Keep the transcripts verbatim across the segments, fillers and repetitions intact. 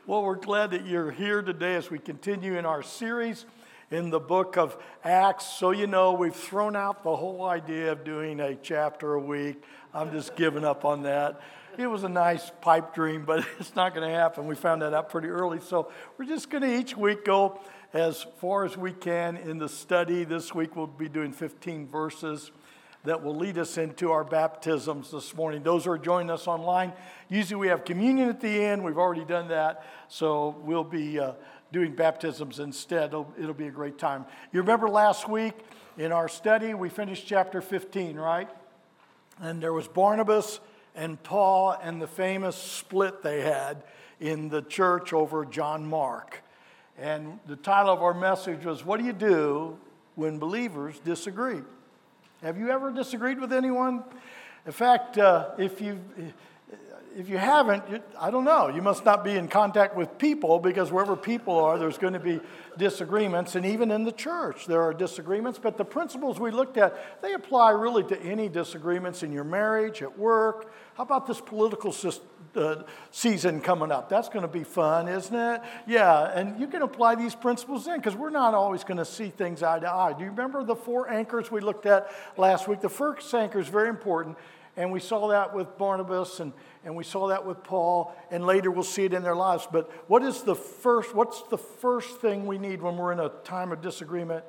Well, we're glad that you're here today as we continue in our series in the book of Acts. So you know, we've thrown out the whole idea of doing a chapter a week. I'm just giving up on that. It was a nice pipe dream, but it's not going to happen. We found that out pretty early. So we're just going to each week go as far as we can in the study. This week we'll be doing fifteen verses that will lead us into our baptisms this morning. Those who are joining us online, usually we have communion at the end. We've already done that, so we'll be uh, doing baptisms instead. It'll, it'll be a great time. You remember last week in our study, we finished chapter fifteen, right? And there was Barnabas and Paul and the famous split they had in the church over John Mark. And the title of our message was, "What do you do when believers disagree?" Have you ever disagreed with anyone? In fact, uh, if you if you haven't, I don't know. You must not be in contact with people, because wherever people are, there's going to be disagreements. And even in the church, there are disagreements. But the principles we looked at, they apply really to any disagreements in your marriage, at work. How about this political system? Uh, season coming up? That's going to be fun, isn't it? Yeah, and you can apply these principles in, because we're not always going to see things eye to eye. Do you remember the four anchors we looked at last week? The first anchor is very important, and we saw that with Barnabas, and, and we saw that with Paul, and later we'll see it in their lives. But what is the first, what's the first thing we need when we're in a time of disagreement?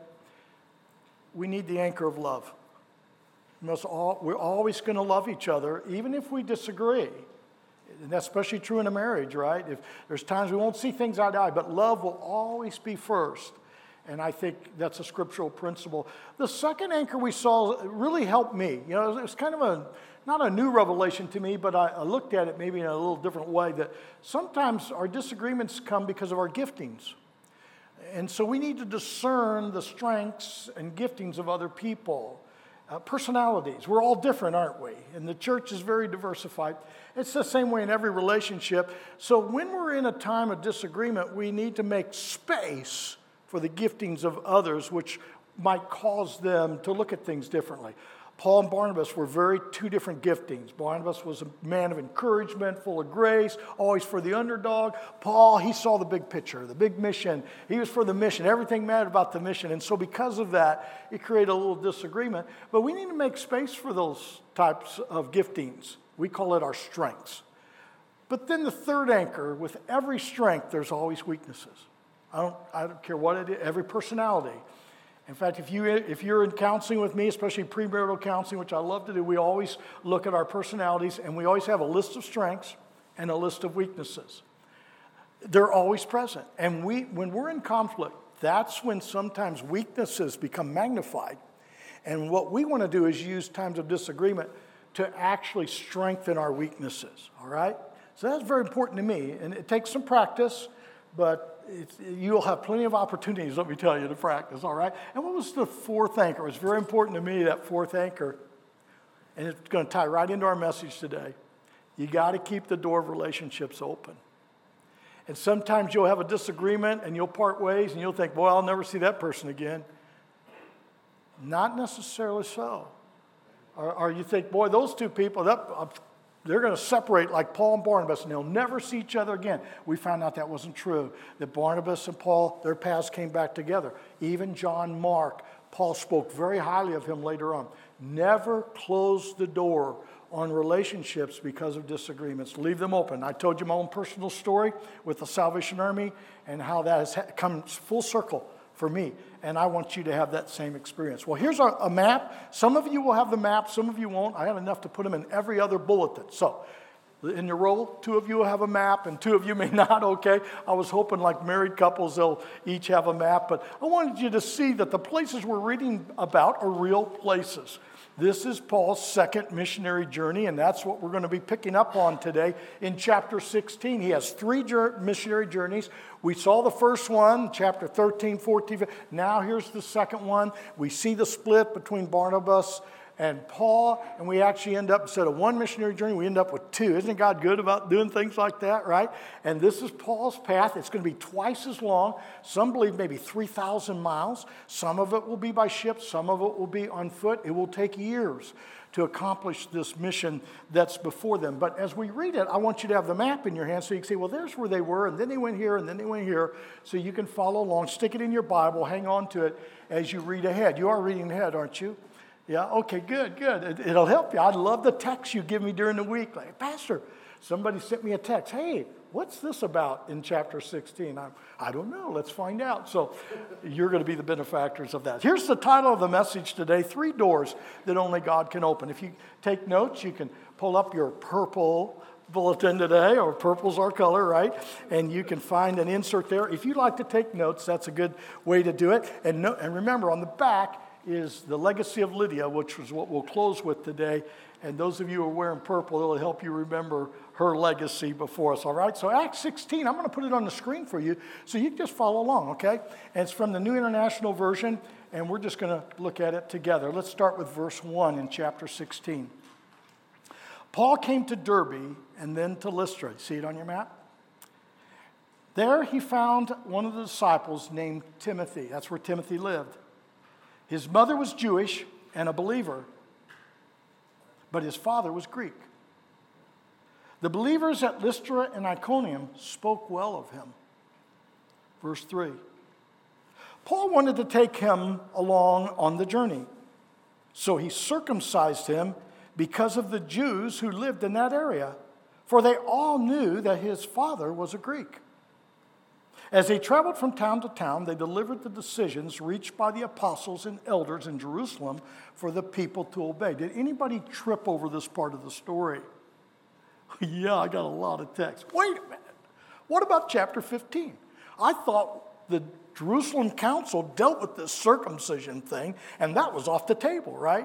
We need the anchor of love. We must all, we're always going to love each other, even if we disagree. And that's especially true in a marriage, right? If there's times we won't see things eye to eye, but love will always be first. And I think that's a scriptural principle. The second anchor we saw really helped me. You know, it was kind of a, not a new revelation to me, but I, I looked at it maybe in a little different way, that sometimes our disagreements come because of our giftings. And so we need to discern the strengths and giftings of other people. Uh, personalities. We're all different, aren't we? And the church is very diversified. It's the same way in every relationship. So when we're in a time of disagreement, we need to make space for the giftings of others, which might cause them to look at things differently. Paul and Barnabas were very two different giftings. Barnabas was a man of encouragement, full of grace, always for the underdog. Paul, he saw the big picture, the big mission. He was for the mission. Everything mattered about the mission. And so because of that, it created a little disagreement. But we need to make space for those types of giftings. We call it our strengths. But then the third anchor, with every strength, there's always weaknesses. I don't, I don't care what it is, every personality. In fact, if, you, if you're in counseling with me, especially premarital counseling, which I love to do, we always look at our personalities, and we always have a list of strengths and a list of weaknesses. They're always present. And we, when we're in conflict, that's when sometimes weaknesses become magnified. And what we want to do is use times of disagreement to actually strengthen our weaknesses, all right? So that's very important to me, and it takes some practice, but It's, you'll have plenty of opportunities, let me tell you, to practice, all right? And what was the fourth anchor? It was very important to me, that fourth anchor. And it's going to tie right into our message today. You got to keep the door of relationships open. And sometimes you'll have a disagreement and you'll part ways and you'll think, boy, I'll never see that person again. Not necessarily so. Or, or you think, boy, those two people, that, they're going to separate like Paul and Barnabas, and they'll never see each other again. We found out that wasn't true. That Barnabas and Paul, their paths came back together. Even John Mark, Paul spoke very highly of him later on. Never close the door on relationships because of disagreements. Leave them open. I told you my own personal story with the Salvation Army and how that has come full circle for me. And I want you to have that same experience. Well, here's a, a map. Some of you will have the map, some of you won't. I have enough to put them in every other bulletin. So, in your roll, two of you will have a map and two of you may not, okay? I was hoping like married couples, they'll each have a map. But I wanted you to see that the places we're reading about are real places. This is Paul's second missionary journey, and that's what we're going to be picking up on today in chapter sixteen. He has three missionary journeys. We saw the first one, chapter thirteen, fourteen. Now here's the second one. We see the split between Barnabas and Paul, and we actually end up, instead of one missionary journey, we end up with two. Isn't God good about doing things like that, right? And this is Paul's path. It's going to be twice as long. Some believe maybe three thousand miles. Some of it will be by ship. Some of it will be on foot. It will take years to accomplish this mission that's before them. But as we read it, I want you to have the map in your hand so you can see, well, there's where they were, and then they went here, and then they went here, so you can follow along. Stick it in your Bible. Hang on to it as you read ahead. You are reading ahead, aren't you? Yeah, okay, good, good. It, it'll help you. I love the texts you give me during the week. Like, Pastor, somebody sent me a text. Hey, what's this about in chapter sixteen? I'm, I don't know. Let's find out. So you're going to be the benefactors of that. Here's the title of the message today, Three Doors That Only God Can Open. If you take notes, you can pull up your purple bulletin today, or purple's our color, right? And you can find an insert there. If you'd like to take notes, that's a good way to do it. And, no, and remember, on the back is the legacy of Lydia, which is what we'll close with today. And those of you who are wearing purple, it'll help you remember her legacy before us, all right? So Acts sixteen, I'm going to put it on the screen for you so you can just follow along, okay? And it's from the New International Version, and we're just going to look at it together. Let's start with verse one in chapter sixteen. Paul came to Derbe and then to Lystra. See it on your map? There he found one of the disciples named Timothy. That's where Timothy lived. His mother was Jewish and a believer, but his father was Greek. The believers at Lystra and Iconium spoke well of him. Verse three. Paul wanted to take him along on the journey, so he circumcised him because of the Jews who lived in that area, for they all knew that his father was a Greek. As they traveled from town to town, they delivered the decisions reached by the apostles and elders in Jerusalem for the people to obey. Did anybody trip over this part of the story? Yeah, I got a lot of text. Wait a minute. What about chapter fifteen? I thought the Jerusalem council dealt with this circumcision thing, and that was off the table, right?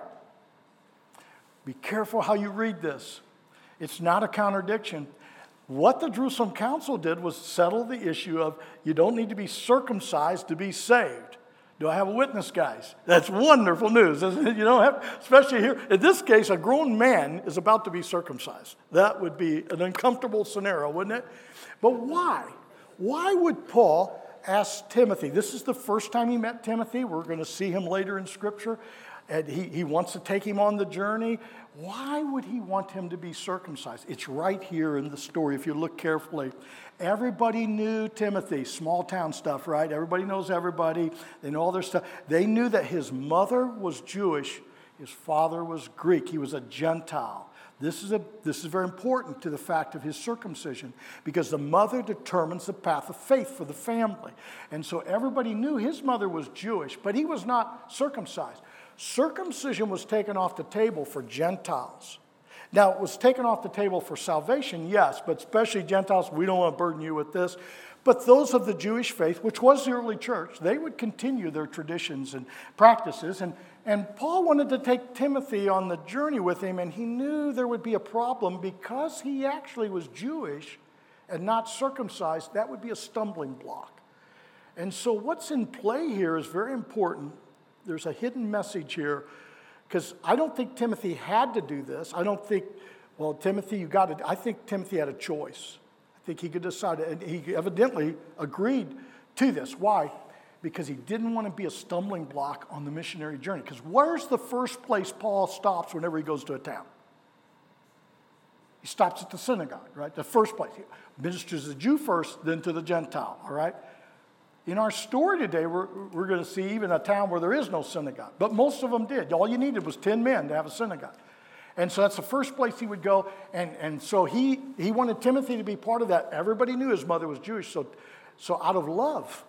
Be careful how you read this. It's not a contradiction. What the Jerusalem council did was settle the issue of you don't need to be circumcised to be saved. Do I have a witness, guys? That's wonderful news, isn't it? You don't have, especially here. In this case, a grown man is about to be circumcised. That would be an uncomfortable scenario, wouldn't it? But why? Why would Paul ask Timothy? This is the first time he met Timothy. We're going to see him later in Scripture. And he, he wants to take him on the journey. Why would he want him to be circumcised? It's right here in the story, if you look carefully. Everybody knew Timothy, small town stuff, right? Everybody knows everybody. They know all their stuff. They knew that his mother was Jewish. His father was Greek. He was a Gentile. This is, a, this is very important to the fact of his circumcision because the mother determines the path of faith for the family. And so everybody knew his mother was Jewish, but he was not circumcised. Circumcision was taken off the table for Gentiles. Now, it was taken off the table for salvation, yes, but especially Gentiles, we don't want to burden you with this. But those of the Jewish faith, which was the early church, they would continue their traditions and practices. And, and Paul wanted to take Timothy on the journey with him, and he knew there would be a problem because he actually was Jewish and not circumcised. That would be a stumbling block. And so what's in play here is very important. There's a hidden message here because I don't think Timothy had to do this. I don't think, well, Timothy, you got to, I think Timothy had a choice. I think he could decide, and he evidently agreed to this. Why? Because he didn't want to be a stumbling block on the missionary journey. Because where's the first place Paul stops whenever he goes to a town? He stops at the synagogue, right? The first place. He ministers to the Jew first, then to the Gentile, all right? In our story today, we're, we're going to see even a town where there is no synagogue. But most of them did. All you needed was ten men to have a synagogue. And so that's the first place he would go. And, and so he, he wanted Timothy to be part of that. Everybody knew his mother was Jewish. So, so out of love,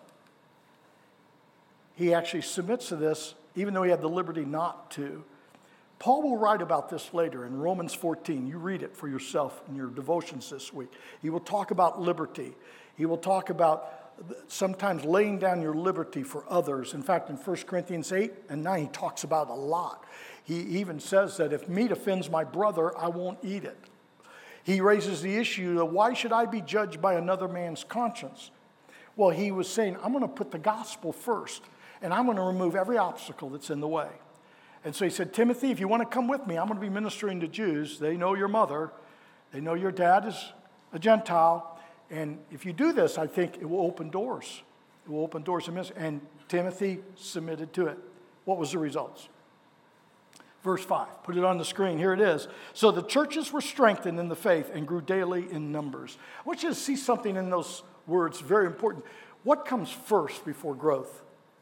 he actually submits to this, even though he had the liberty not to. Paul will write about this later in Romans fourteen. You read it for yourself in your devotions this week. He will talk about liberty. He will talk about sometimes laying down your liberty for others. In fact, in First Corinthians eight and nine, he talks about it a lot. He even says that if meat offends my brother, I won't eat it. He raises the issue of why should I be judged by another man's conscience? Well, he was saying, I'm going to put the gospel first, and I'm going to remove every obstacle that's in the way. And so he said, Timothy, if you want to come with me, I'm going to be ministering to Jews. They know your mother. They know your dad is a Gentile. And if you do this, I think it will open doors. It will open doors to ministry. And Timothy submitted to it. What was the results? Verse five, put it on the screen. Here it is. So the churches were strengthened in the faith and grew daily in numbers. I want you to see something in those words, very important. What comes first before growth?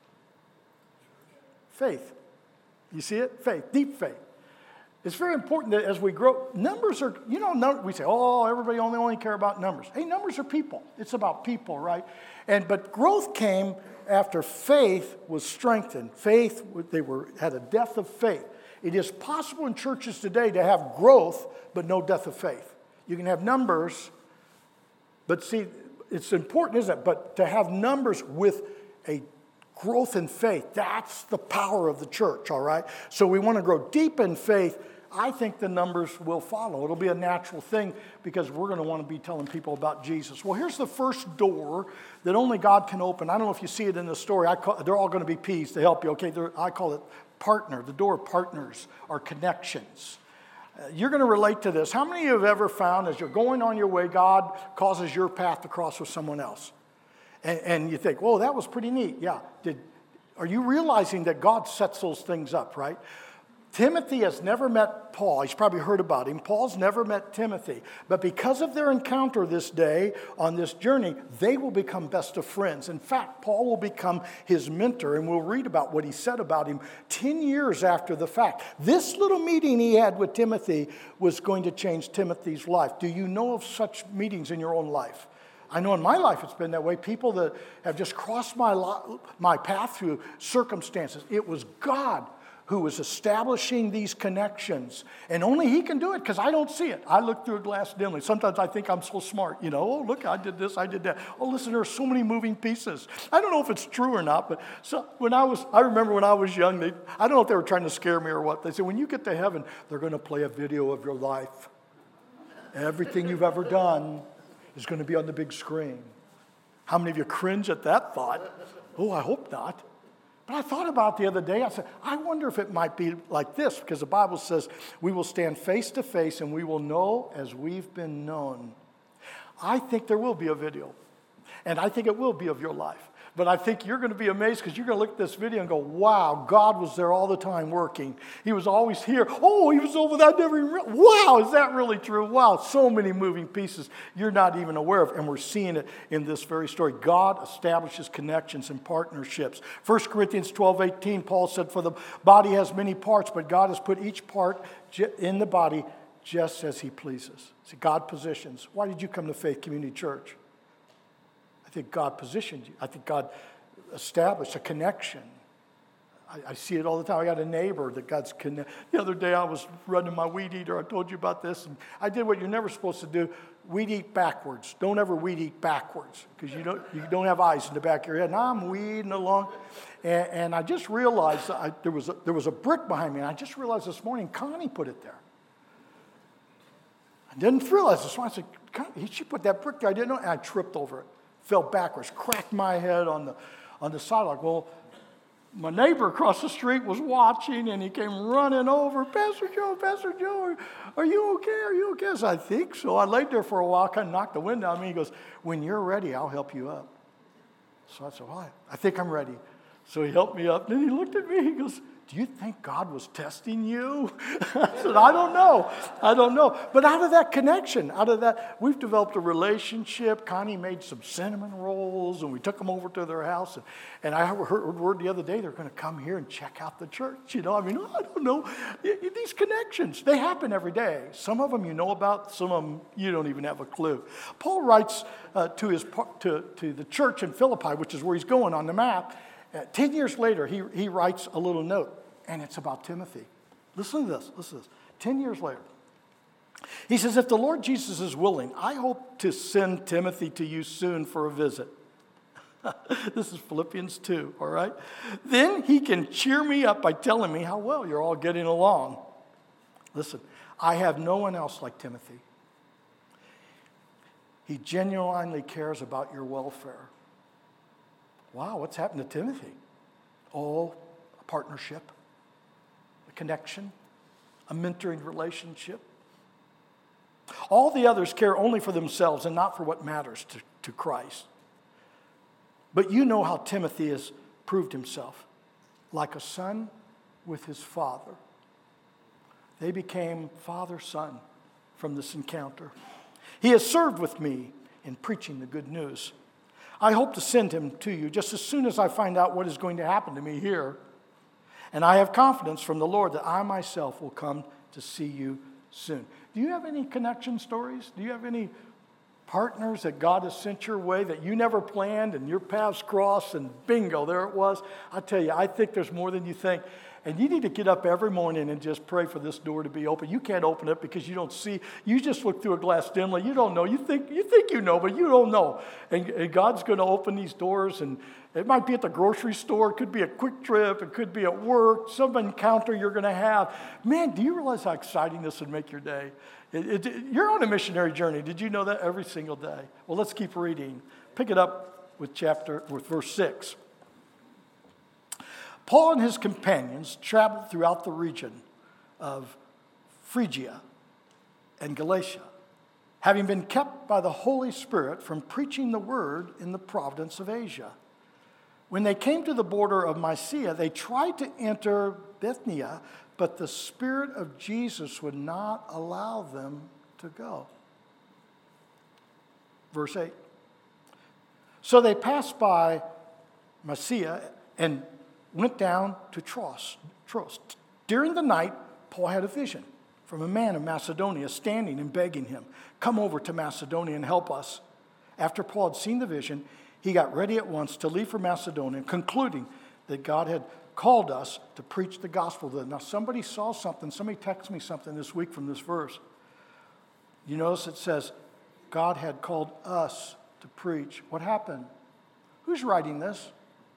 Faith. You see it? Faith, deep faith. It's very important that as we grow, numbers are, you know, num- we say, oh, everybody only, only care about numbers. Hey, numbers are people. It's about people, right? And but growth came after faith was strengthened. Faith, they were had a death of faith. It is possible in churches today to have growth, but no death of faith. You can have numbers, but see, it's important, isn't it? But to have numbers with a growth in faith, that's the power of the church, all right? So we want to grow deep in faith. I think the numbers will follow. It'll be a natural thing because we're going to want to be telling people about Jesus. Well, here's the first door that only God can open. I don't know if you see it in the story. I call, they're all going to be P's to help you, okay? They're, I call it partner. The door of partners are connections. Uh, you're going to relate to this. How many of you have ever found as you're going on your way, God causes your path to cross with someone else? And, and you think, whoa, that was pretty neat. Yeah. Did, are you realizing that God sets those things up, right? Timothy has never met Paul. He's probably heard about him. Paul's never met Timothy. But because of their encounter this day on this journey, they will become best of friends. In fact, Paul will become his mentor, and we'll read about what he said about him ten years after the fact. This little meeting he had with Timothy was going to change Timothy's life. Do you know of such meetings in your own life? I know in my life it's been that way. People that have just crossed my, lo- my path through circumstances. It was God who was establishing these connections. And only he can do it because I don't see it. I look through a glass dimly. Sometimes I think I'm so smart. You know, oh, look, I did this, I did that. Oh, listen, there are so many moving pieces. I don't know if it's true or not, but so when I was, I remember when I was young, they, I don't know if they were trying to scare me or what. They said, when you get to heaven, they're going to play a video of your life. Everything you've ever done is going to be on the big screen. How many of you cringe at that thought? Oh, I hope not. But I thought about it the other day. I said, I wonder if it might be like this, because the Bible says we will stand face to face and we will know as we've been known. I think there will be a video, and I think it will be of your life. But I think you're going to be amazed because you're going to look at this video and go, wow, God was there all the time working. He was always here. Oh, he was over there. I never even realized. Wow, is that really true? Wow, so many moving pieces you're not even aware of. And we're seeing it in this very story. God establishes connections and partnerships. First Corinthians twelve eighteen, Paul said, for the body has many parts, but God has put each part in the body just as he pleases. See, God positions. Why did you come to Faith Community Church? I think God positioned you. I think God established a connection. I, I see it all the time. I got a neighbor that God's connected. The other day I was running my weed eater. I told you about this. And I did what you're never supposed to do. Weed eat backwards. Don't ever weed eat backwards because you don't, you don't have eyes in the back of your head. And I'm weeding along. And, and I just realized I, there, was a, there was a brick behind me. And I just realized this morning Connie put it there. I didn't realize this morning. I said, Connie, she put that brick there. I didn't know. And I tripped over it. Fell backwards, cracked my head on the on the sidewalk. Well, my neighbor across the street was watching, and he came running over. Pastor Joe, Pastor Joe, are you okay? Are you okay? I said, I think so. I laid there for a while, kind of knocked the wind out of me. He goes, when you're ready, I'll help you up. So I said, well, I think I'm ready. So he helped me up. Then he looked at me. He goes, do you think God was testing you? I said, I don't know. I don't know. But out of that connection, out of that, we've developed a relationship. Connie made some cinnamon rolls, and we took them over to their house. And, and I heard word the other day they're going to come here and check out the church. You know, I mean, I don't know. These connections, they happen every day. Some of them you know about. Some of them you don't even have a clue. Paul writes uh, to, his, to, to the church in Philippi, which is where he's going on the map. Uh, Ten years later, he, he writes a little note, and it's about Timothy. Listen to this. Listen to this. Ten years later, he says, if the Lord Jesus is willing, I hope to send Timothy to you soon for a visit. This is Philippians two, all right? Then he can cheer me up by telling me how well you're all getting along. Listen, I have no one else like Timothy. He genuinely cares about your welfare. Wow, what's happened to Timothy? Oh, a partnership, a connection, a mentoring relationship. All the others care only for themselves and not for what matters to, to Christ. But you know how Timothy has proved himself, like a son with his father. They became father-son from this encounter. He has served with me in preaching the good news. I hope to send him to you just as soon as I find out what is going to happen to me here. And I have confidence from the Lord that I myself will come to see you soon. Do you have any connection stories? Do you have any partners that God has sent your way that you never planned and your paths crossed and bingo, there it was? I tell you, I think there's more than you think. And you need to get up every morning and just pray for this door to be open. You can't open it because you don't see. You just look through a glass dimly. You don't know. You think you think you know, but you don't know. And, and God's going to open these doors. And it might be at the grocery store. It could be a quick trip. It could be at work. Some encounter you're going to have. Man, do you realize how exciting this would make your day? It, it, you're on a missionary journey. Did you know that? Every single day. Well, let's keep reading. Pick it up with chapter with verse six. Paul and his companions traveled throughout the region of Phrygia and Galatia, having been kept by the Holy Spirit from preaching the word in the province of Asia. When they came to the border of Mysia, they tried to enter Bithynia, but the Spirit of Jesus would not allow them to go. Verse eight. So they passed by Mysia and went down to Troas. Troas. During the night, Paul had a vision from a man of Macedonia standing and begging him, come over to Macedonia and help us. After Paul had seen the vision, he got ready at once to leave for Macedonia, concluding that God had called us to preach the gospel to them. Now, somebody saw something. Somebody texted me something this week from this verse. You notice it says, God had called us to preach. What happened? Who's writing this?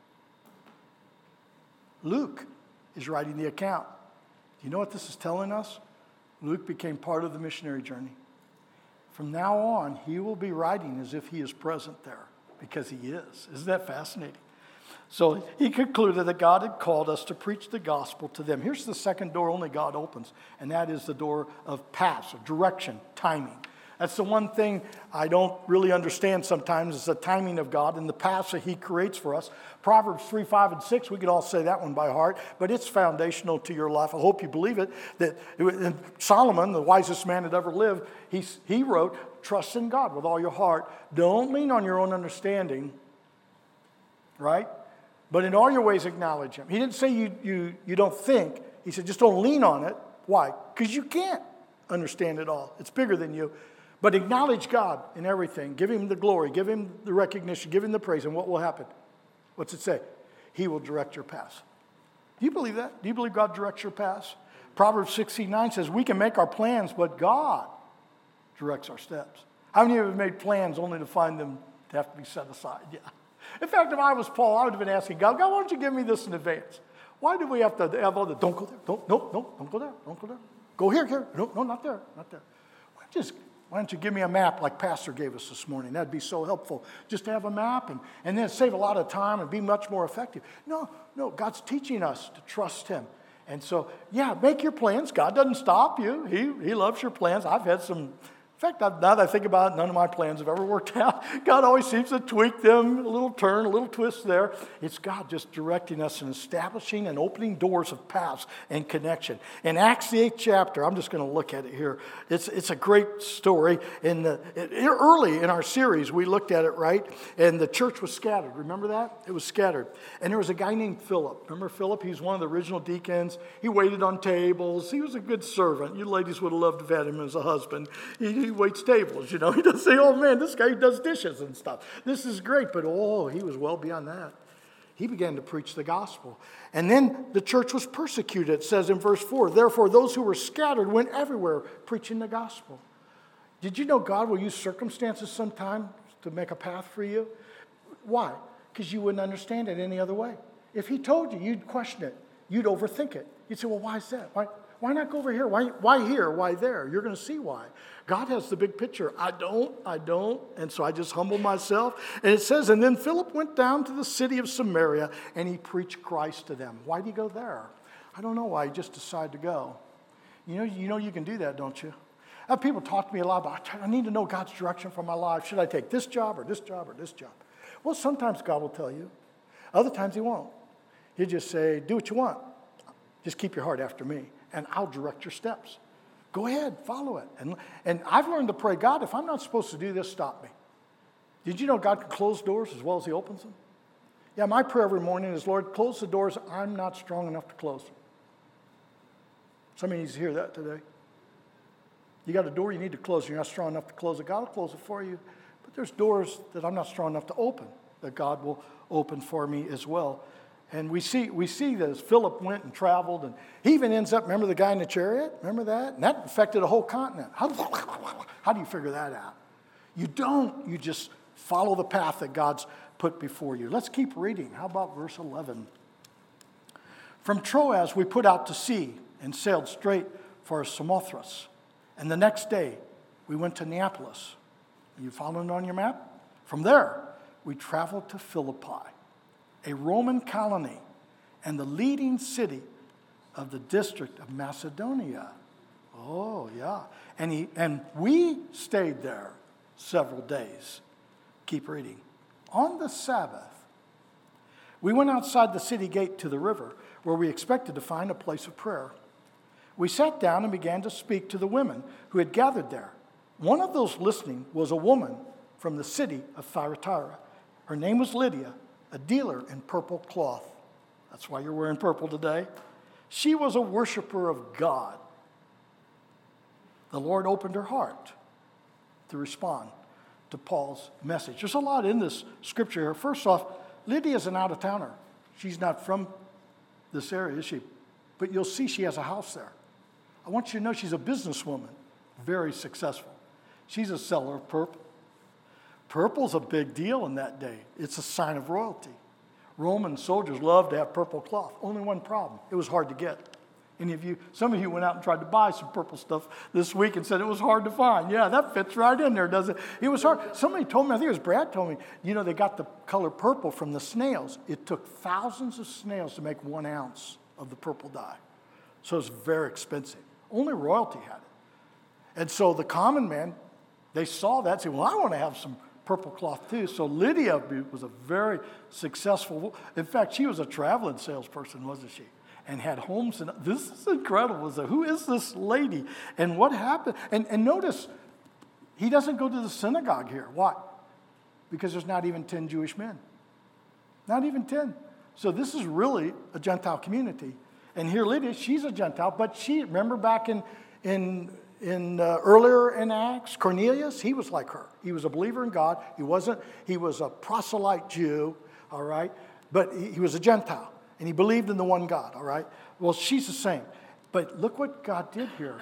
Luke is writing the account. Do you know what this is telling us? Luke became part of the missionary journey. From now on, he will be writing as if he is present there, because he is. Isn't that fascinating? So he concluded that God had called us to preach the gospel to them. Here's the second door only God opens, and that is the door of paths, of direction, timing. That's the one thing I don't really understand sometimes is the timing of God and the paths that he creates for us. Proverbs three, five, and six, we could all say that one by heart, but it's foundational to your life. I hope you believe it. That it, Solomon, the wisest man that ever lived, he, he wrote, trust in God with all your heart. Don't lean on your own understanding, right? But in all your ways acknowledge him. He didn't say you, you, you don't think. He said just don't lean on it. Why? Because you can't understand it all. It's bigger than you. But acknowledge God in everything. Give him the glory. Give him the recognition. Give him the praise. And what will happen? What's it say? He will direct your paths. Do you believe that? Do you believe God directs your paths? Proverbs sixteen nine says, we can make our plans, but God directs our steps. How many of you have made plans only to find them to have to be set aside? Yeah. In fact, if I was Paul, I would have been asking God, God, why don't you give me this in advance? Why do we have to have all the, don't go there, don't, no, no, don't go there, don't go there. Go here, here, no, no, not there, not there. Why just Why don't you give me a map like Pastor gave us this morning? That'd be so helpful. Just to have a map and, and then save a lot of time and be much more effective. No, no, God's teaching us to trust him. And so, yeah, make your plans. God doesn't stop you. He, he loves your plans. I've had some, in fact, now that I think about it, none of my plans have ever worked out. God always seems to tweak them, a little turn, a little twist there. It's God just directing us and establishing and opening doors of paths and connection. In Acts, the eighth chapter, I'm just going to look at it here. It's, it's a great story. In the, it, early in our series, we looked at it, right? And the church was scattered. Remember that? It was scattered. And there was a guy named Philip. Remember Philip? He was one of the original deacons. He waited on tables. He was a good servant. You ladies would have loved to have had him as a husband. He, He waits tables, you know. He doesn't say, oh, man, this guy does dishes and stuff. This is great. But, oh, he was well beyond that. He began to preach the gospel. And then the church was persecuted. It says in verse four, therefore, those who were scattered went everywhere preaching the gospel. Did you know God will use circumstances sometimes to make a path for you? Why? Because you wouldn't understand it any other way. If he told you, you'd question it. You'd overthink it. You'd say, well, why is that? Why? Why not go over here? Why, why here? Why there? You're going to see why. God has the big picture. I don't, I don't. And so I just humble myself. And it says, and then Philip went down to the city of Samaria and he preached Christ to them. Why did he go there? I don't know why he just decided to go. You know, you know you can do that, don't you? I have people talk to me a lot about, I need to know God's direction for my life. Should I take this job or this job or this job? Well, sometimes God will tell you. Other times he won't. He'll just say, do what you want. Just keep your heart after me, and I'll direct your steps. Go ahead, follow it. And, and I've learned to pray, God, if I'm not supposed to do this, stop me. Did you know God can close doors as well as he opens them? Yeah, my prayer every morning is, Lord, close the doors I'm not strong enough to close. Somebody needs to hear that today. You got a door you need to close, you're not strong enough to close it. God will close it for you. But there's doors that I'm not strong enough to open, that God will open for me as well. And we see we see that as Philip went and traveled, and he even ends up, remember the guy in the chariot? Remember that? And that affected a whole continent. How, how do you figure that out? You don't. You just follow the path that God's put before you. Let's keep reading. How about verse eleven? From Troas we put out to sea and sailed straight for Samothrace. And the next day we went to Neapolis. Are you following on your map? From there we traveled to Philippi, a Roman colony and the leading city of the district of Macedonia. Oh, yeah. And, he, and we stayed there several days. Keep reading. On the Sabbath, we went outside the city gate to the river, where we expected to find a place of prayer. We sat down and began to speak to the women who had gathered there. One of those listening was a woman from the city of Thyatira. Her name was Lydia, a dealer in purple cloth. That's why you're wearing purple today. She was a worshiper of God. The Lord opened her heart to respond to Paul's message. There's a lot in this scripture here. First off, Lydia's an out-of-towner. She's not from this area, is she? But you'll see she has a house there. I want you to know she's a businesswoman, very successful. She's a seller of purple. Purple's a big deal in that day. It's a sign of royalty. Roman soldiers loved to have purple cloth. Only one problem. It was hard to get. Any of you, some of you went out and tried to buy some purple stuff this week and said it was hard to find. Yeah, that fits right in there, doesn't it? It was hard. Somebody told me, I think it was Brad told me, you know, they got the color purple from the snails. It took thousands of snails to make one ounce of the purple dye. So it's very expensive. Only royalty had it. And so the common man, they saw that and said, well, I want to have some purple cloth too. So Lydia was a very successful, in fact, she was a traveling salesperson, wasn't she? And had homes, and this is incredible. So who is this lady? And what happened? And, and notice, he doesn't go to the synagogue here. Why? Because there's not even ten Jewish men. Not even ten. So this is really a Gentile community. And here Lydia, she's a Gentile, but she, remember back in, in, in uh, earlier in Acts, Cornelius, he was like her. He was a believer in God. He wasn't, he was a proselyte Jew, all right? But he, he was a Gentile. And he believed in the one God, all right? Well, she's the same. But look what God did here.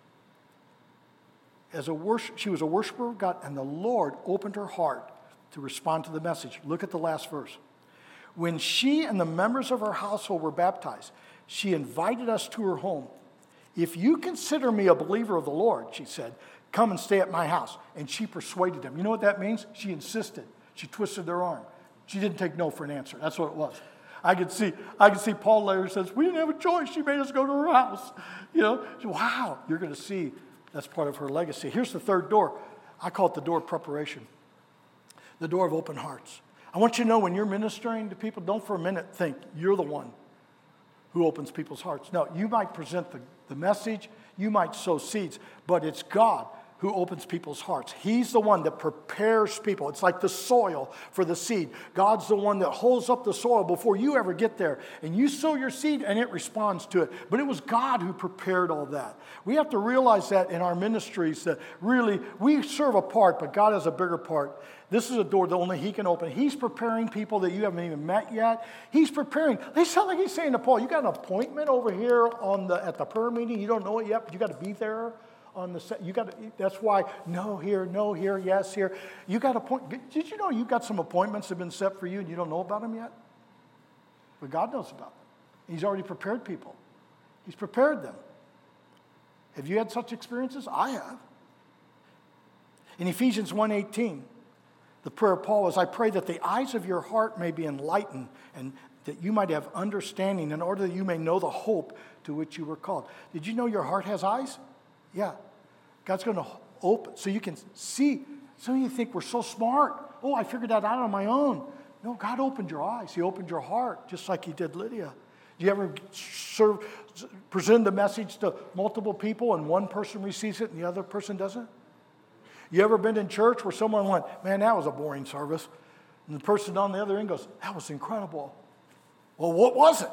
As a worship, she was a worshiper of God, and the Lord opened her heart to respond to the message. Look at the last verse. When she and the members of her household were baptized, she invited us to her home. If you consider me a believer of the Lord, she said, come and stay at my house. And she persuaded them. You know what that means? She insisted. She twisted their arm. She didn't take no for an answer. That's what it was. I could see, I could see Paul later says, we didn't have a choice. She made us go to her house. You know, wow, you're going to see that's part of her legacy. Here's the third door. I call it the door of preparation, the door of open hearts. I want you to know when you're ministering to people, don't for a minute think you're the one who opens people's hearts. No, you might present the, the message, you might sow seeds, but it's God who opens people's hearts. He's the one that prepares people. It's like the soil for the seed. God's the one that holds up the soil before you ever get there. And you sow your seed and it responds to it. But it was God who prepared all that. We have to realize that in our ministries, that really we serve a part, but God has a bigger part. This is a door that only He can open. He's preparing people that you haven't even met yet. He's preparing. They sound like He's saying to Paul, you got an appointment over here on the at the prayer meeting. You don't know it yet, but you got to be there. On the set, you got to, that's why no here, no here, yes here. You got a point. Did you know you got some appointments that have been set for you and you don't know about them yet? But God knows about them. He's already prepared people. He's prepared them. Have you had such experiences? I have. In Ephesians one eighteen, the prayer of Paul is, I pray that the eyes of your heart may be enlightened and that you might have understanding, in order that you may know the hope to which you were called. Did you know your heart has eyes? Yeah. God's going to open so you can see. Some of you think we're so smart. Oh, I figured that out on my own. No, God opened your eyes. He opened your heart, just like he did Lydia. Do you ever serve, present the message to multiple people and one person receives it and the other person doesn't? You ever been in church where someone went, man, that was a boring service? And the person on the other end goes, that was incredible. Well, what was it?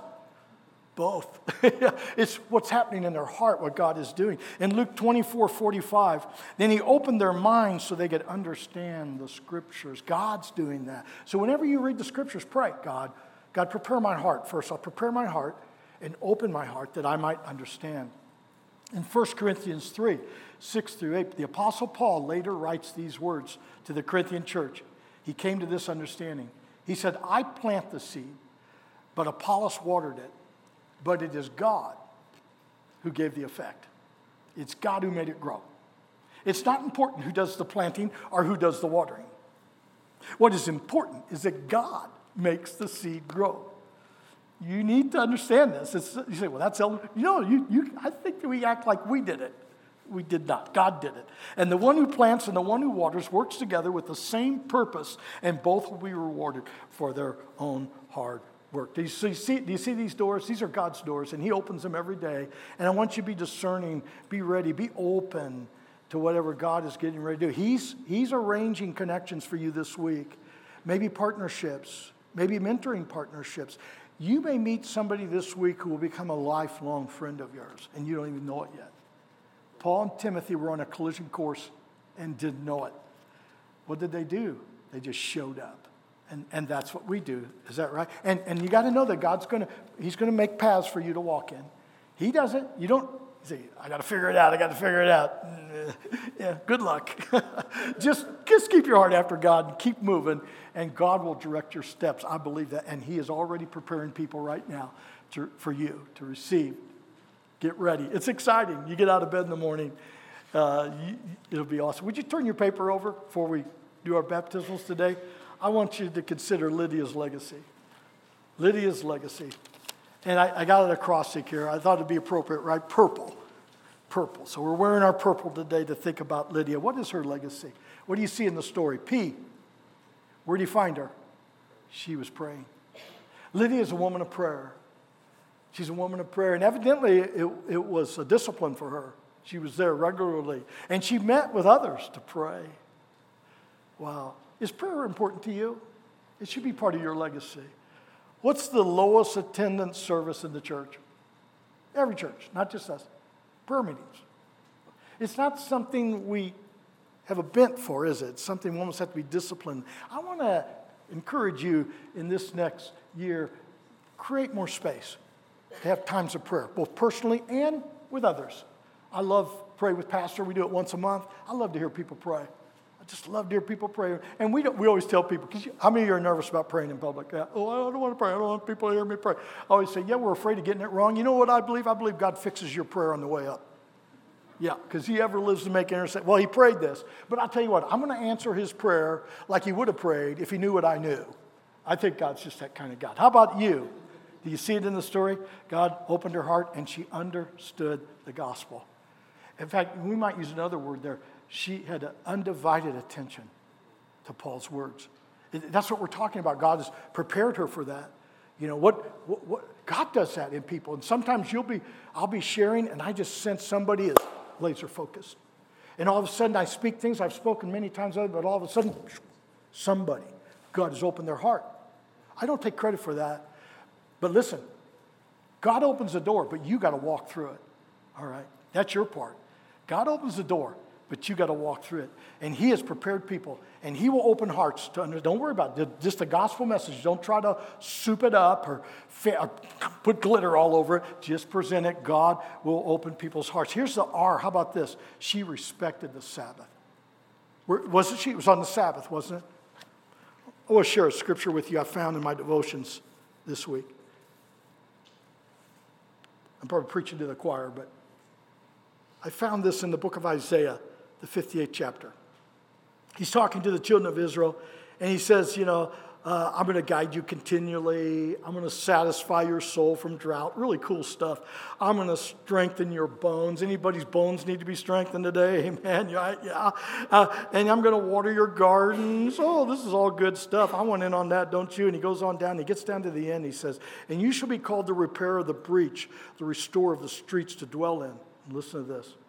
Both. It's what's happening in their heart, what God is doing. In Luke twenty-four forty-five, then he opened their minds so they could understand the scriptures. God's doing that. So whenever you read the scriptures, pray, God, God, prepare my heart. First, I'll prepare my heart and open my heart that I might understand. In First Corinthians three, six through eight, the Apostle Paul later writes these words to the Corinthian church. He came to this understanding. He said, I plant the seed, but Apollos watered it. But it is God who gave the effect. It's God who made it grow. It's not important who does the planting or who does the watering. What is important is that God makes the seed grow. You need to understand this. It's, you say, well, that's, you know, you, you, I think that we act like we did it. We did not. God did it. And the one who plants and the one who waters works together with the same purpose, and both will be rewarded for their own hard work. Do you see, do you see these doors? These are God's doors, and he opens them every day. And I want you to be discerning, be ready, be open to whatever God is getting ready to do. He's, he's arranging connections for you this week, maybe partnerships, maybe mentoring partnerships. You may meet somebody this week who will become a lifelong friend of yours, and you don't even know it yet. Paul and Timothy were on a collision course and didn't know it. What did they do? They just showed up. And, and that's what we do. Is that right? And, and you got to know that God's going to, he's going to make paths for you to walk in. He doesn't. You don't say, I got to figure it out. I got to figure it out. Yeah, good luck. just, just keep your heart after God and keep moving, and God will direct your steps. I believe that. And he is already preparing people right now to, for you to receive. Get ready. It's exciting. You get out of bed in the morning. Uh, you, it'll be awesome. Would you turn your paper over before we do our baptismals today? I want you to consider Lydia's legacy. Lydia's legacy. And I, I got it acrostic here. I thought it'd be appropriate, right? Purple. Purple. So we're wearing our purple today to think about Lydia. What is her legacy? What do you see in the story? P. Where do you find her? She was praying. Lydia is a woman of prayer. She's a woman of prayer. And evidently, it, it was a discipline for her. She was there regularly. And she met with others to pray. Wow. Is prayer important to you? It should be part of your legacy. What's the lowest attendance service in the church? Every church, not just us. Prayer meetings. It's not something we have a bent for, is it? It's something we almost have to be disciplined. I want to encourage you in this next year, create more space to have times of prayer, both personally and with others. I love pray with Pastor. We do it once a month. I love to hear people pray. Just love to hear people pray. And we don't, we always tell people, because how many of you are nervous about praying in public? Uh, oh, I don't want to pray. I don't want people to hear me pray. I always say, yeah, we're afraid of getting it wrong. You know what I believe? I believe God fixes your prayer on the way up. Yeah, because he ever lives to make intercession. Well, he prayed this. But I'll tell you what, I'm going to answer his prayer like he would have prayed if he knew what I knew. I think God's just that kind of God. How about you? Do you see it in the story? God opened her heart and she understood the gospel. In fact, we might use another word there. She had an undivided attention to Paul's words. That's what we're talking about. God has prepared her for that. You know, what, what, what God does that in people. And sometimes you'll be, I'll be sharing and I just sense somebody is laser focused. And all of a sudden I speak things I've spoken many times, but all of a sudden somebody, God has opened their heart. I don't take credit for that. But listen, God opens the door, but you got to walk through it. All right? That's your part. God opens the door, but you got to walk through it. And he has prepared people, and he will open hearts to under. Don't worry about it. Just the gospel message. Don't try to soup it up or, fa- or put glitter all over it. Just present it. God will open people's hearts. Here's the R. How about this? She respected the Sabbath. Where, wasn't she? It was on the Sabbath, wasn't it? I want to share a scripture with you I found in my devotions this week. I'm probably preaching to the choir, but I found this in the book of Isaiah, the fifty-eighth chapter. He's talking to the children of Israel, and he says, you know, uh, Uh, I'm going to guide you continually. I'm going to satisfy your soul from drought. Really cool stuff. I'm going to strengthen your bones. Anybody's bones need to be strengthened today? Amen. Yeah. yeah. Uh, and I'm going to water your gardens. Oh, this is all good stuff. I went in on that, don't you? And he goes on down. He gets down to the end. He says, and you shall be called the repairer of the breach, the restorer of the streets to dwell in. And listen to this.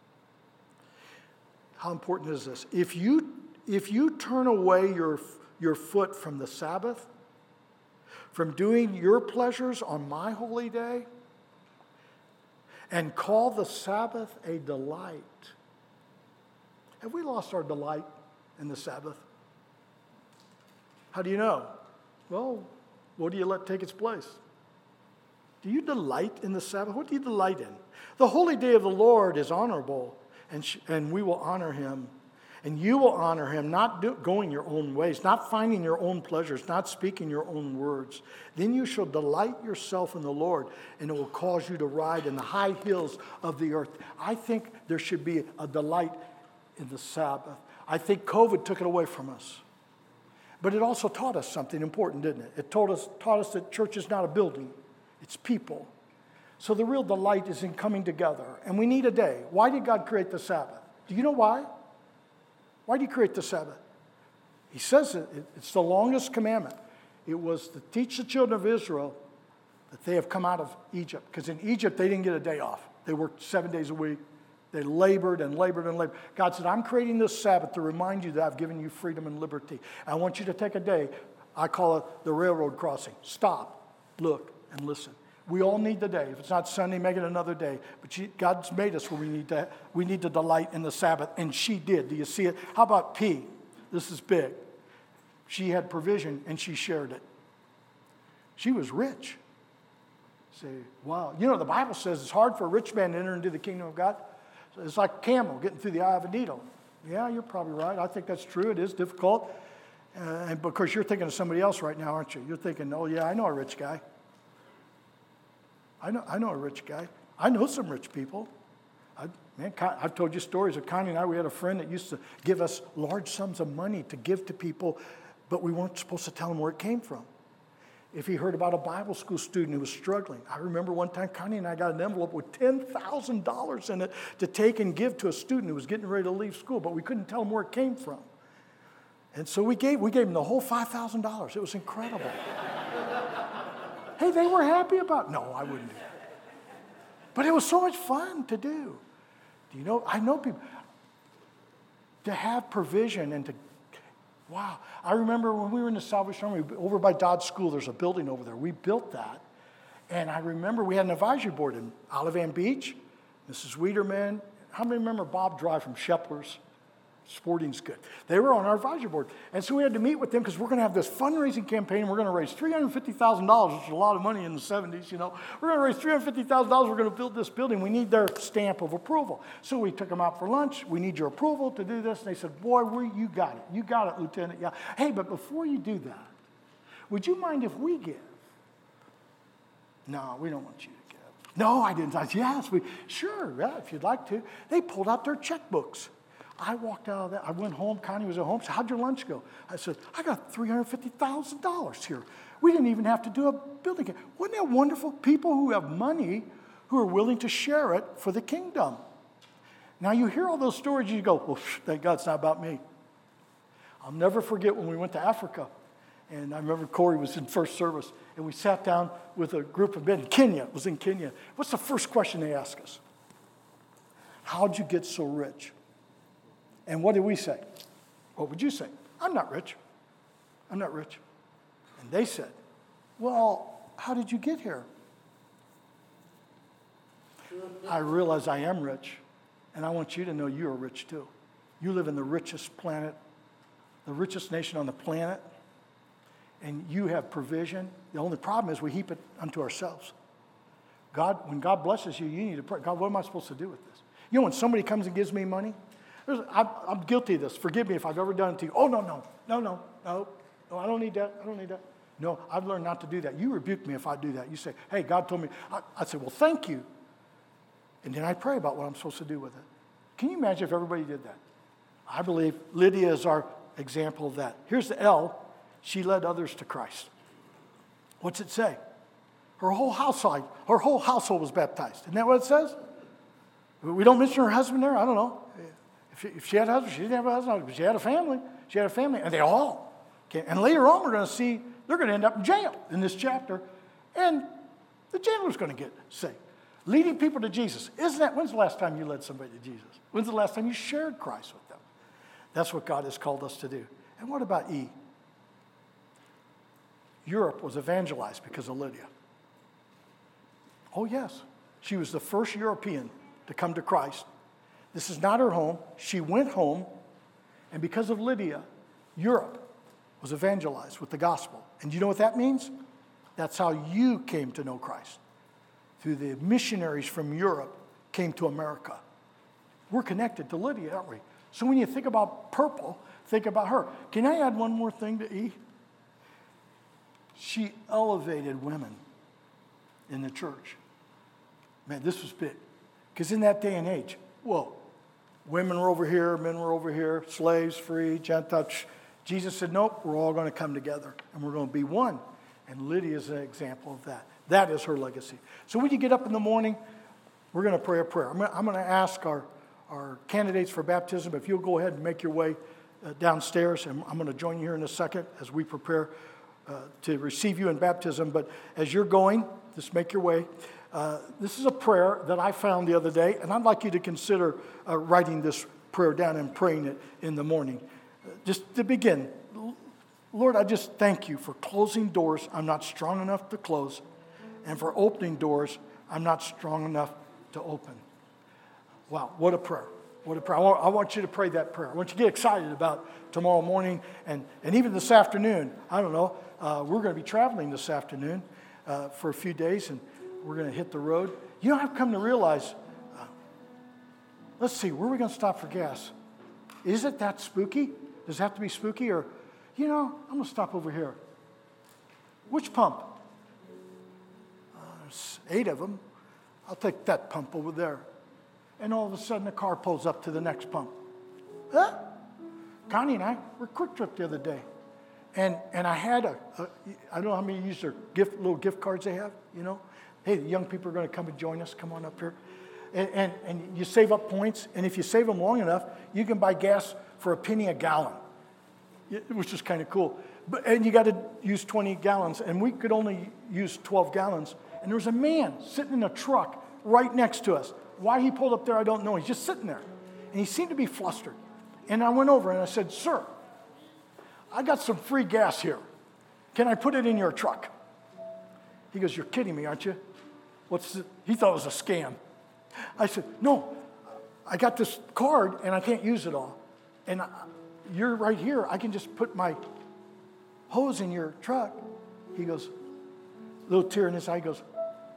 How important is this? If you, if you turn away your your foot from the Sabbath, from doing your pleasures on my holy day, and call the Sabbath a delight. Have we lost our delight in the Sabbath? How do you know? Well, what do you let take its place? Do you delight in the Sabbath? What do you delight in? The holy day of the Lord is honorable, and, sh- and we will honor him. And you will honor him, not do, going your own ways, not finding your own pleasures, not speaking your own words. Then you shall delight yourself in the Lord, and it will cause you to ride in the high hills of the earth. I think there should be a delight in the Sabbath. I think COVID took it away from us. But it also taught us something important, didn't it? It taught us, taught us that church is not a building, it's people. So the real delight is in coming together. And we need a day. Why did God create the Sabbath? Do you know why? Why did he create the Sabbath? He says it, it's the longest commandment. It was to teach the children of Israel that they have come out of Egypt. Because in Egypt, they didn't get a day off. They worked seven days a week. They labored and labored and labored. God said, I'm creating this Sabbath to remind you that I've given you freedom and liberty. I want you to take a day. I call it the railroad crossing. Stop, look, and listen. We all need the day. If it's not Sunday, make it another day. But she, God's made us where we need to we need to delight in the Sabbath, and she did. Do you see it? How about P? This is big. She had provision, and she shared it. She was rich. Say, wow. You know, the Bible says it's hard for a rich man to enter into the kingdom of God. So it's like a camel getting through the eye of a needle. Yeah, you're probably right. I think that's true. It is difficult. Uh, and because you're thinking of somebody else right now, aren't you? You're thinking, oh, yeah, I know a rich guy. I know, I know a rich guy. I know some rich people. I, man, I've told you stories of Connie and I. We had a friend that used to give us large sums of money to give to people, but we weren't supposed to tell him where it came from. If he heard about a Bible school student who was struggling. I remember one time Connie and I got an envelope with ten thousand dollars in it to take and give to a student who was getting ready to leave school, but we couldn't tell him where it came from. And so we gave, we gave him the whole five thousand dollars. It was incredible. Hey, they were happy about it. No, I wouldn't do that. But it was so much fun to do. Do you know, I know people, to have provision and to, wow. I remember when we were in the Salvation Army, over by Dodge School, there's a building over there. We built that. And I remember we had an advisory board in Olivan Beach, Missus Wiederman. How many remember Bob Dry from Shepler's? Sporting's good. They were on our advisory board. And so we had to meet with them because we're going to have this fundraising campaign. We're going to raise three hundred fifty thousand dollars, which is a lot of money in the seventies, you know. We're going to raise three hundred fifty thousand dollars. We're going to build this building. We need their stamp of approval. So we took them out for lunch. We need your approval to do this. And they said, boy, we, you got it. You got it, Lieutenant. Yeah. Hey, but before you do that, would you mind if we give? No, we don't want you to give. No, I didn't. I said, yes, we, sure, yeah, if you'd like to. They pulled out their checkbooks. I walked out of that. I went home. Connie was at home. Said, how'd your lunch go? I said, I got three hundred fifty thousand dollars here. We didn't even have to do a building. Wasn't that wonderful? People who have money who are willing to share it for the kingdom. Now, you hear all those stories, you go, well, thank God it's not about me. I'll never forget when we went to Africa. And I remember Corey was in first service. And we sat down with a group of men. Kenya, it was in Kenya. What's the first question they asked us? How'd you get so rich? And what did we say? What would you say? I'm not rich. I'm not rich. And they said, well, how did you get here? I realize I am rich, and I want you to know you are rich too. You live in the richest planet, the richest nation on the planet, and you have provision. The only problem is we heap it unto ourselves. God, when God blesses you, you need to pray, God, what am I supposed to do with this? You know, when somebody comes and gives me money, I'm, I'm guilty of this. Forgive me if I've ever done it to you. Oh, no, no, no, no, no, no, I don't need that. I don't need that. No, I've learned not to do that. You rebuke me if I do that. You say, hey, God told me. I, I say, well, thank you. And then I pray about what I'm supposed to do with it. Can you imagine if everybody did that? I believe Lydia is our example of that. Here's the L. she led others to Christ. What's it say? Her whole household, her whole household was baptized. Isn't that what it says? We don't mention her husband there. I don't know. If she, if she had a husband, she didn't have a husband. But she had a family. She had a family. And they all came. And later on, we're going to see they're going to end up in jail in this chapter. And the jailer's going to get saved. Leading people to Jesus. Isn't that, when's the last time you led somebody to Jesus? When's the last time you shared Christ with them? That's what God has called us to do. And what about E? Europe was evangelized because of Lydia. Oh, yes. She was the first European to come to Christ. This is not her home. She went home, and because of Lydia, Europe was evangelized with the gospel. And you know what that means? That's how you came to know Christ. Through the missionaries from Europe came to America. We're connected to Lydia, aren't we? So when you think about purple, think about her. Can I add one more thing to E? She elevated women in the church. Man, this was big. Because in that day and age, whoa, women were over here, men were over here, slaves, free, Gentiles. Jesus said, nope, we're all going to come together, and we're going to be one. And Lydia is an example of that. That is her legacy. So when you get up in the morning, we're going to pray a prayer. I'm going to, I'm going to ask our, our candidates for baptism, if you'll go ahead and make your way uh, downstairs, and I'm going to join you here in a second as we prepare uh, to receive you in baptism. But as you're going, just make your way. Uh, this is a prayer that I found the other day, and I'd like you to consider uh, writing this prayer down and praying it in the morning. Uh, just to begin, Lord, I just thank you for closing doors I'm not strong enough to close, and for opening doors I'm not strong enough to open. Wow, what a prayer. What a prayer. I want, I want you to pray that prayer. I want you to get excited about tomorrow morning and, and even this afternoon. I don't know. Uh, we're going to be traveling this afternoon uh, for a few days, and we're going to hit the road. You know, I've come to realize, uh, let's see, where are we going to stop for gas? Is it that spooky? Does it have to be spooky? Or, you know, I'm going to stop over here. Which pump? Uh, there's eight of them. I'll take that pump over there. And all of a sudden, the car pulls up to the next pump. Huh? Connie and I were Quick Trip the other day. And and I had a, a I don't know how many use their gift, little gift cards they have, you know. Hey, the young people are going to come and join us. Come on up here. And, and, and you save up points. And if you save them long enough, you can buy gas for a penny a gallon, which is kind of cool. But, and you got to use twenty gallons. And we could only use twelve gallons. And there was a man sitting in a truck right next to us. Why he pulled up there, I don't know. He's just sitting there. And he seemed to be flustered. And I went over and I said, sir, I got some free gas here. Can I put it in your truck? He goes, you're kidding me, aren't you? What's the, he thought it was a scam. I said, no, I got this card and I can't use it all. And I, you're right here. I can just put my hose in your truck. He goes, little tear in his eye, he goes,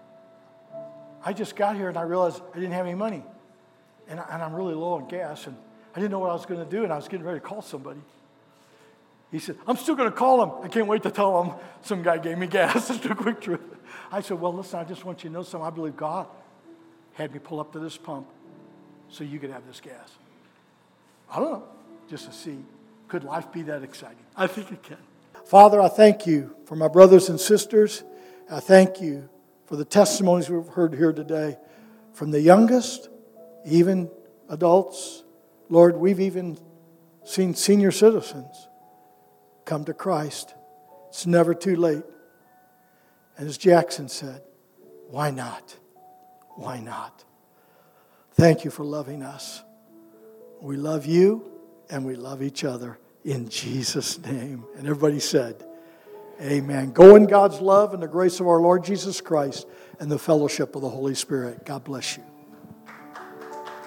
I just got here and I realized I didn't have any money. And, I, and I'm really low on gas. And I didn't know what I was going to do. And I was getting ready to call somebody. He said, I'm still going to call him. I can't wait to tell him some guy gave me gas. It's a Quick Trip. I said, well, listen, I just want you to know something. I believe God had me pull up to this pump so you could have this gas. I don't know, just to see, could life be that exciting? I think it can. Father, I thank you for my brothers and sisters. I thank you for the testimonies we've heard here today, from the youngest, even adults. Lord, we've even seen senior citizens come to Christ. It's never too late. And as Jackson said, why not? Why not? Thank you for loving us. We love you and we love each other in Jesus' name. And everybody said, amen. Go in God's love and the grace of our Lord Jesus Christ and the fellowship of the Holy Spirit. God bless you.